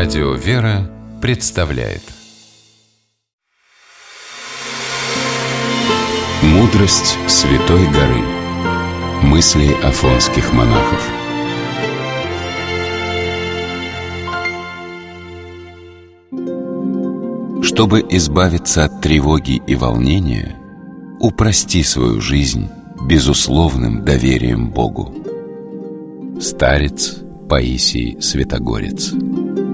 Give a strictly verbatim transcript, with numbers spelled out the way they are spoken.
Радио «Вера» представляет «Мудрость Святой горы». Мысли афонских монахов. Чтобы избавиться от тревоги и волнения, упрости свою жизнь безусловным доверием Богу. Старец Паисий Святогорец.